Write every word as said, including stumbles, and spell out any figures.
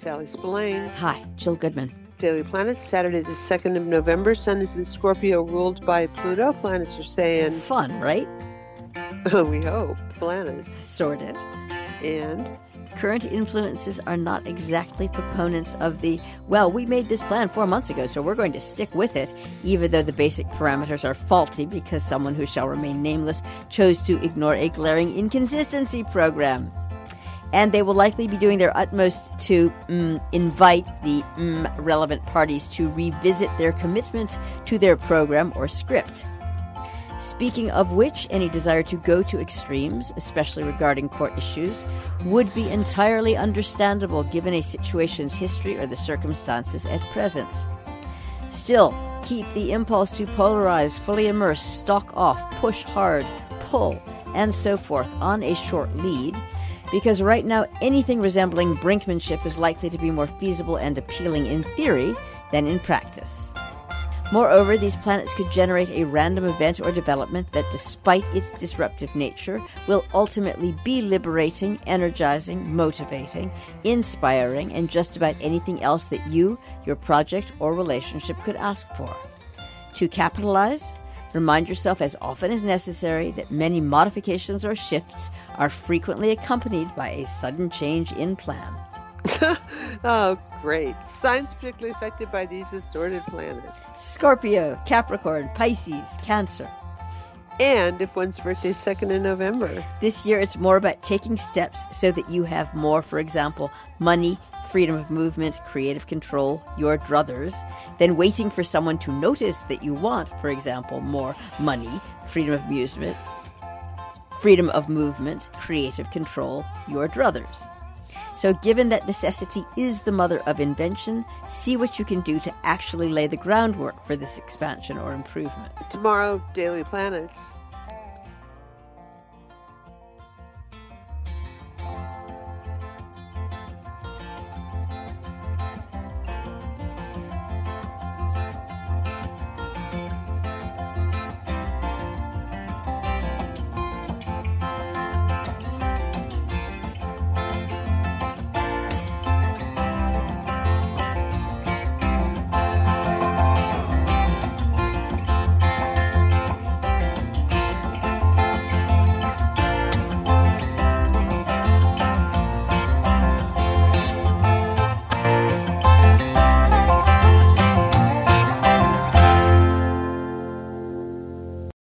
Sally Spillane. Hi, Jill Goodman. Daily Planets, Saturday the second of November. Sun is in Scorpio, ruled by Pluto. Planets are saying... Fun, right? Oh, we hope. Planets. Sorted. And... Current influences are not exactly proponents of the, well, we made this plan four months ago, so we're going to stick with it, even though the basic parameters are faulty because someone who shall remain nameless chose to ignore a glaring inconsistency program. And they will likely be doing their utmost to mm, invite the mm, relevant parties to revisit their commitment to their program or script. Speaking of which, any desire to go to extremes, especially regarding court issues, would be entirely understandable given a situation's history or the circumstances at present. Still, keep the impulse to polarize, fully immerse, stalk off, push hard, pull, and so forth on a short lead, because right now anything resembling brinkmanship is likely to be more feasible and appealing in theory than in practice. Moreover, these planets could generate a random event or development that, despite its disruptive nature, will ultimately be liberating, energizing, motivating, inspiring, and just about anything else that you, your project, or relationship could ask for. To capitalize, remind yourself as often as necessary that many modifications or shifts are frequently accompanied by a sudden change in plan. Oh, great. Signs particularly affected by these distorted planets. Scorpio, Capricorn, Pisces, Cancer. And if one's birthday is second of November. This year it's more about taking steps so that you have more, for example, money, freedom of movement, creative control, your druthers, than waiting for someone to notice that you want, for example, more money, freedom of amusement, freedom of movement, creative control, your druthers. So given that necessity is the mother of invention, see what you can do to actually lay the groundwork for this expansion or improvement. Tomorrow, Daily Planets.